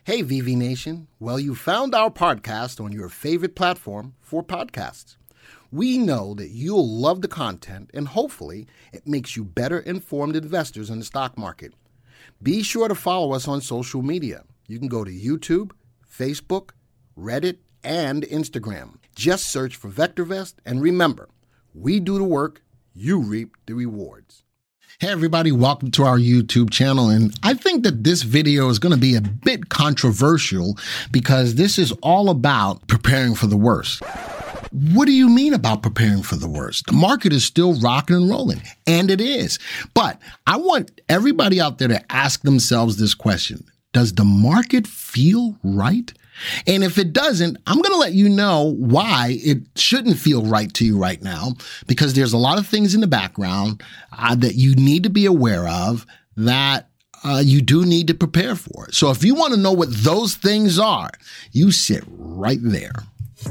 Hey, VV Nation. Well, you found our podcast on your favorite platform for podcasts. We know that you'll love the content and hopefully it makes you better informed investors in the stock market. Be sure to follow us on social media. You can go to YouTube, Facebook, Reddit, and Instagram. Just search for VectorVest and remember, we do the work, you reap the rewards. Hey everybody, welcome to our YouTube channel, and I think that this video is going to be a bit controversial because this is all about preparing for the worst. What do you mean about preparing for the worst? The market is still rocking and rolling, and it is. But I want everybody out there to ask themselves this question. Does the market feel right? And if it doesn't, I'm going to let you know why it shouldn't feel right to you right now, because there's a lot of things in the background that you need to be aware of that you do need to prepare for. So if you want to know what those things are, you sit right there.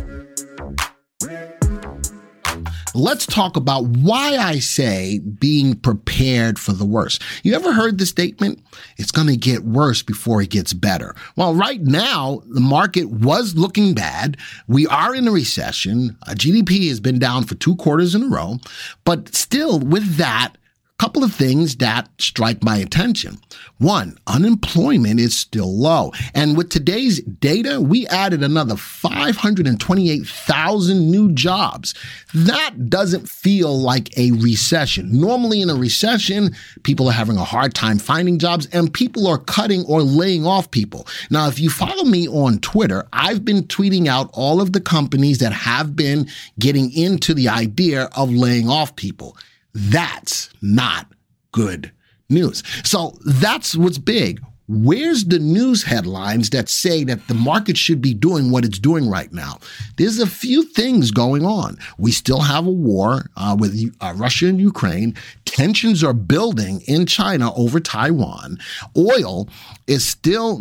Let's talk about why I say being prepared for the worst. You ever heard the statement? It's going to get worse before it gets better. Well, right now, the market was looking bad. We are in a recession. GDP has been down for 2 quarters in a row. But still, with that, couple of things that strike my attention. One, unemployment is still low. And with today's data, we added another 528,000 new jobs. That doesn't feel like a recession. Normally in a recession, people are having a hard time finding jobs and people are cutting or laying off people. Now, if you follow me on Twitter, I've been tweeting out all of the companies that have been getting into the idea of laying off people. That's not good news. So that's what's big. Where's the news headlines that say that the market should be doing what it's doing right now? There's a few things going on. We still have a war with Russia and Ukraine. Tensions are building in China over Taiwan. Oil has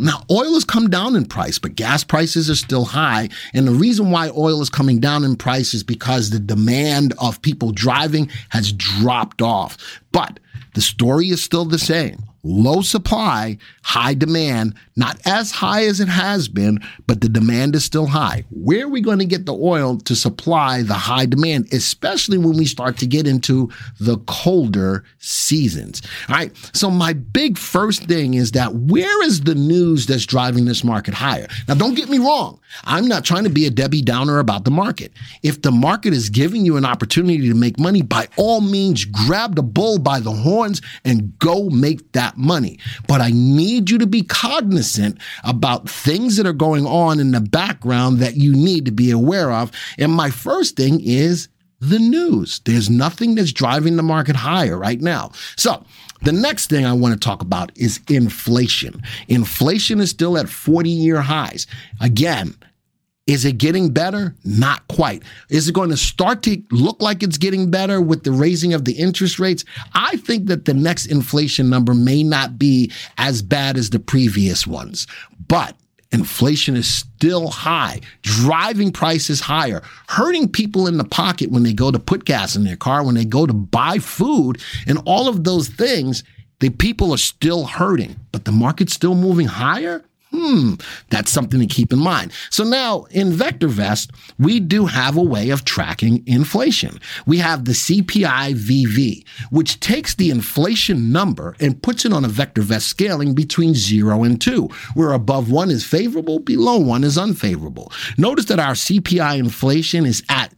come down in price, but gas prices are still high. And the reason why oil is coming down in price is because the demand of people driving has dropped off. But the story is still the same. Low supply, high demand, not as high as it has been, but the demand is still high. Where are we going to get the oil to supply the high demand, especially when we start to get into the colder seasons? All right. So my big first thing is that where is the news that's driving this market higher? Now, don't get me wrong. I'm not trying to be a Debbie Downer about the market. If the market is giving you an opportunity to make money, by all means, grab the bull by the horns and go make that money. But I need you to be cognizant about things that are going on in the background that you need to be aware of. And my first thing is the news. There's nothing that's driving the market higher right now. So the next thing I want to talk about is inflation. Inflation is still at 40-year highs. Again, is it getting better? Not quite. Is it going to start to look like it's getting better with the raising of the interest rates? I think that the next inflation number may not be as bad as the previous ones, but inflation is still high, driving prices higher, hurting people in the pocket when they go to put gas in their car, when they go to buy food, and all of those things. The people are still hurting, but the market's still moving higher. That's something to keep in mind. So now in VectorVest, we do have a way of tracking inflation. We have the CPI VV, which takes the inflation number and puts it on a VectorVest scaling between 0 and 2, where above 1 is favorable, below 1 is unfavorable. Notice that our CPI inflation is at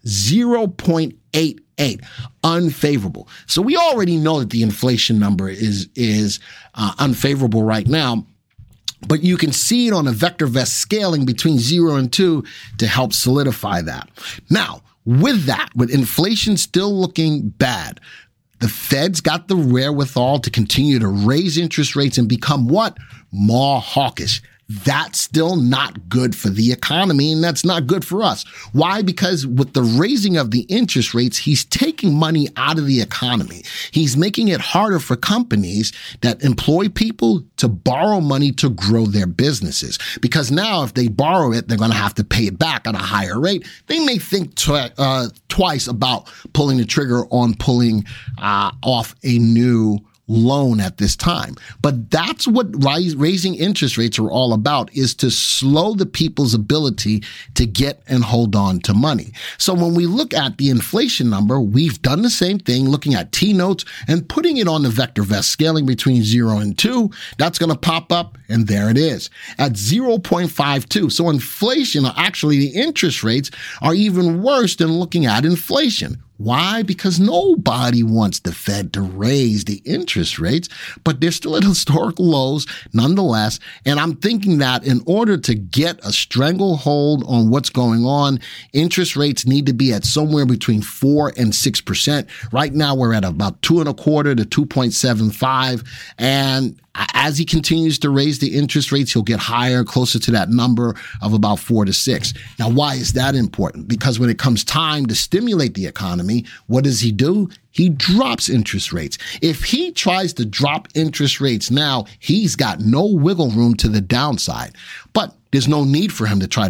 0.88, unfavorable. So we already know that the inflation number is unfavorable right now. But you can see it on a VectorVest scaling between 0 and 2 to help solidify that. Now, with inflation still looking bad, the Fed's got the wherewithal to continue to raise interest rates and become what? More hawkish. That's still not good for the economy, and that's not good for us. Why? Because with the raising of the interest rates, he's taking money out of the economy. He's making it harder for companies that employ people to borrow money to grow their businesses. Because now if they borrow it, they're going to have to pay it back at a higher rate. They may think twice about pulling the trigger on pulling off a new loan at this time. But that's what raising interest rates are all about, is to slow the people's ability to get and hold on to money. So when we look at the inflation number, we've done the same thing, looking at T-notes and putting it on the VectorVest, scaling between 0 and 2. That's going to pop up, and there it is at 0.52. So inflation, actually the interest rates are even worse than looking at inflation. Why? Because nobody wants the Fed to raise the interest rates, but they're still at historical lows nonetheless. And I'm thinking that in order to get a stranglehold on what's going on, interest rates need to be at somewhere between 4 and 6%. Right now, we're at about 2.25 to 2.75. And as he continues to raise the interest rates, he'll get higher, closer to that number of about 4 to 6. Now, why is that important? Because when it comes time to stimulate the economy, what does he do? He drops interest rates. If he tries to drop interest rates now, he's got no wiggle room to the downside. But there's no need for him to try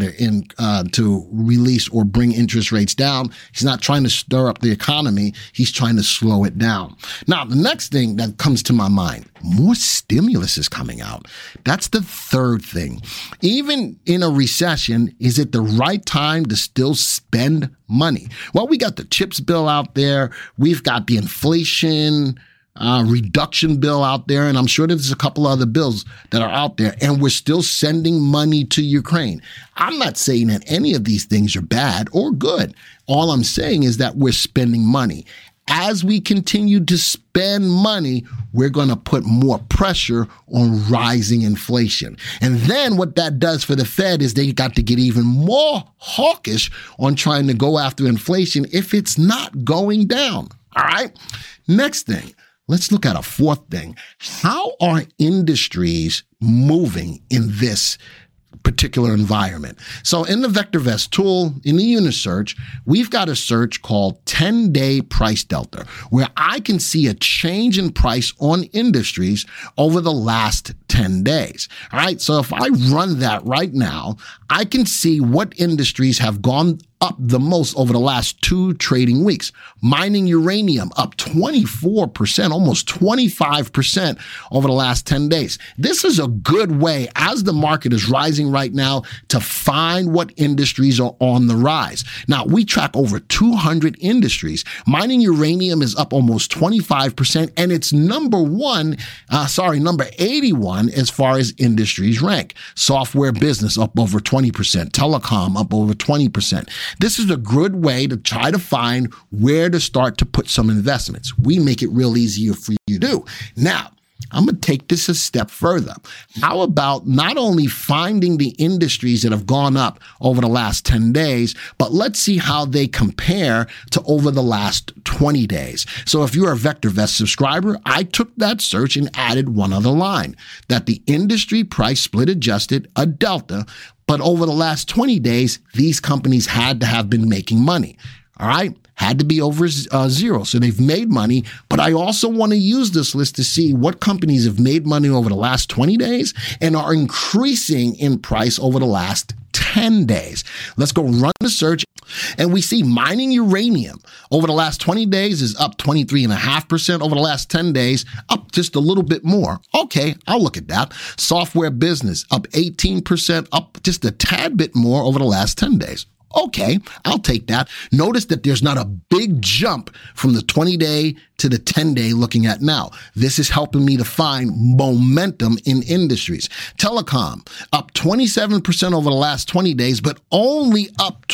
to release or bring interest rates down. He's not trying to stir up the economy. He's trying to slow it down. Now, the next thing that comes to my mind, more stimulus is coming out. That's the third thing. Even in a recession, is it the right time to still spend money? Well, we got the CHIPS bill out there. We've got the inflation reduction bill out there, and I'm sure there's a couple other bills that are out there, and we're still sending money to Ukraine. I'm not saying that any of these things are bad or good. All I'm saying is that we're spending money. As we continue to spend money, we're going to put more pressure on rising inflation. And then what that does for the Fed is they got to get even more hawkish on trying to go after inflation if it's not going down. All right. Next thing. Let's look at a fourth thing. How are industries moving in this particular environment? So in the VectorVest tool, in the Unisearch, we've got a search called 10-day price delta, where I can see a change in price on industries over the last 10 days. All right. So if I run that right now, I can see what industries have gone up the most over the last 2 trading weeks. Mining uranium up 24%, almost 25% over the last 10 days. This is a good way, as the market is rising right now, to find what industries are on the rise. Now, we track over 200 industries. Mining uranium is up almost 25%, and it's number 81 as far as industries rank. Software business up over 20%, telecom up over 20%. This is a good way to try to find where to start to put some investments. We make it real easier for you to do. Now, I'm going to take this a step further. How about not only finding the industries that have gone up over the last 10 days, but let's see how they compare to over the last 20 days. So if you're a VectorVest subscriber, I took that search and added one other line, that the industry price split adjusted a delta, but over the last 20 days, these companies had to have been making money. All right. Had to be over 0. So they've made money. But I also want to use this list to see what companies have made money over the last 20 days and are increasing in price over the last 10 days. Let's go run the search. And we see mining uranium over the last 20 days is up 23.5%. Over the last 10 days, up just a little bit more. Okay, I'll look at that. Software business up 18%, up just a tad bit more over the last 10 days. Okay, I'll take that. Notice that there's not a big jump from the 20-day to the 10-day looking at now. This is helping me to find momentum in industries. Telecom up 27% over the last 20 days, but only up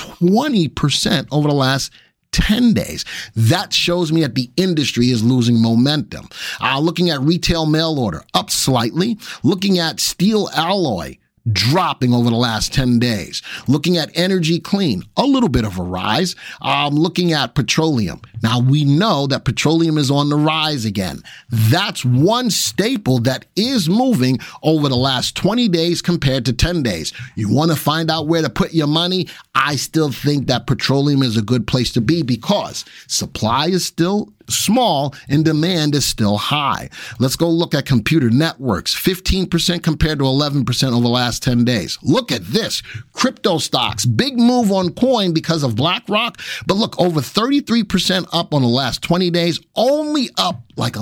20% over the last 10 days. That shows me that the industry is losing momentum. Looking at retail mail order, up slightly. Looking at steel alloy, dropping over the last 10 days. Looking at energy clean, a little bit of a rise. Looking at petroleum. Now, we know that petroleum is on the rise again. That's one staple that is moving over the last 20 days compared to 10 days. You want to find out where to put your money? I still think that petroleum is a good place to be because supply is still small and demand is still high. Let's go look at computer networks, 15% compared to 11% over the last 10 days. Look at this. Crypto stocks, big move on coin because of BlackRock, but look, over 33% up on the last 20 days, only up like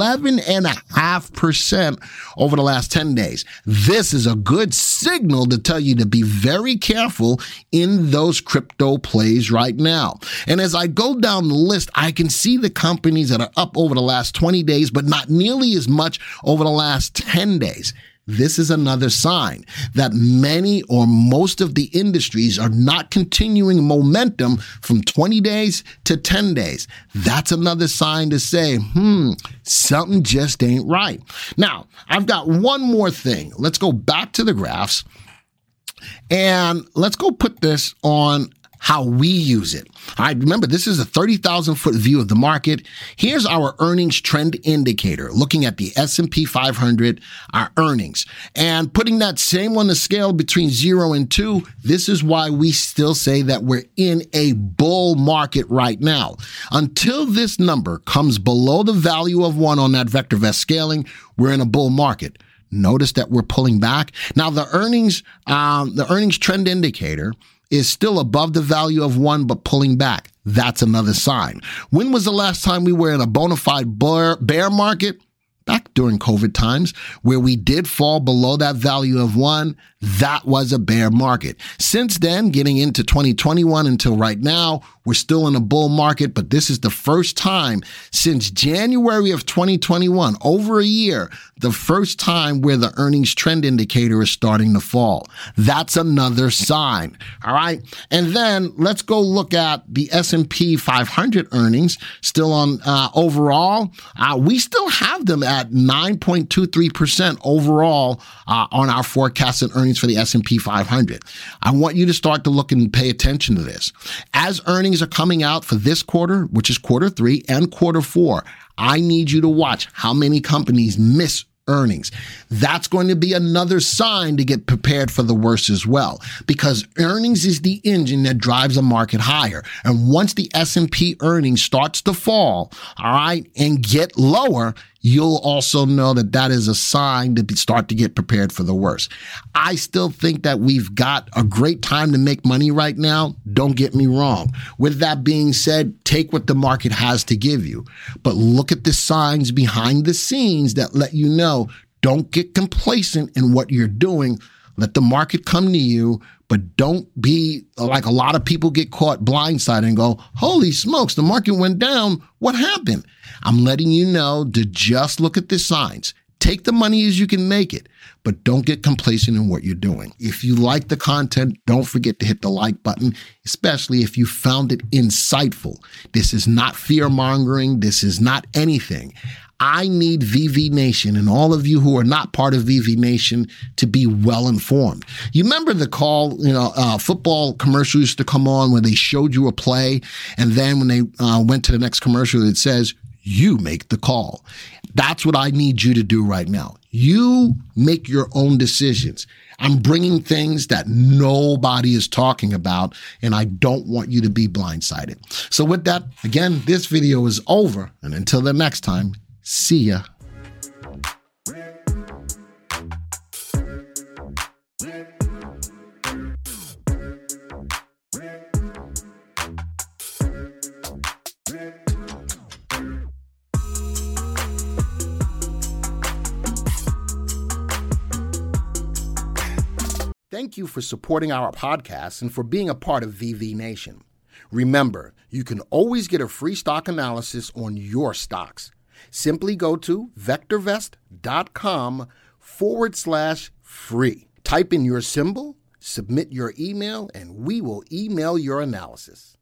11.5% over the last 10 days. This is a good signal to tell you to be very careful in those crypto plays right now. And as I go down the list, I can see the companies that are up over the last 20 days, but not nearly as much over the last 10 days. This is another sign that many or most of the industries are not continuing momentum from 20 days to 10 days. That's another sign to say, something just ain't right. Now, I've got one more thing. Let's go back to the graphs and let's go put this on how we use it. All right, remember, this is a 30,000 foot view of the market. Here's our earnings trend indicator, looking at the S&P 500, our earnings, and putting that same on the scale between 0 and 2. This is why we still say that we're in a bull market right now. Until this number comes below the value of 1 on that VectorVest scaling, we're in a bull market. Notice that we're pulling back. Now, the earnings trend indicator is still above the value of 1, but pulling back. That's another sign. When was the last time we were in a bona fide bear market? Back during COVID times, where we did fall below that value of 1, that was a bear market. Since then, getting into 2021 until right now, we're still in a bull market, but this is the first time since January of 2021, over a year, the first time where the earnings trend indicator is starting to fall. That's another sign. All right. And then let's go look at the S&P 500 earnings still on overall. We still have them at 9.23% overall on our forecasted earnings for the S&P 500. I want you to start to look and pay attention to this. As earnings are coming out for this quarter, which is quarter 3 and quarter 4, I need you to watch how many companies miss earnings. That's going to be another sign to get prepared for the worst as well, because earnings is the engine that drives the market higher. And once the S&P earnings starts to fall, all right, and get lower, you'll also know that that is a sign to start to get prepared for the worst. I still think that we've got a great time to make money right now. Don't get me wrong. With that being said, take what the market has to give you, but look at the signs behind the scenes that let you know, don't get complacent in what you're doing. Let the market come to you, but don't be like a lot of people get caught blindsided and go, holy smokes, the market went down. What happened? I'm letting you know to just look at the signs. Take the money as you can make it, but don't get complacent in what you're doing. If you like the content, don't forget to hit the like button, especially if you found it insightful. This is not fear-mongering. This is not anything. I need VV Nation and all of you who are not part of VV Nation to be well informed. You remember the call, football commercial used to come on where they showed you a play, and then when they went to the next commercial, it says, you make the call. That's what I need you to do right now. You make your own decisions. I'm bringing things that nobody is talking about, and I don't want you to be blindsided. So with that, again, this video is over, and until the next time, see ya. Thank you for supporting our podcast and for being a part of VV Nation. Remember, you can always get a free stock analysis on your stocks. Simply go to vectorvest.com/free. Type in your symbol, submit your email, and we will email your analysis.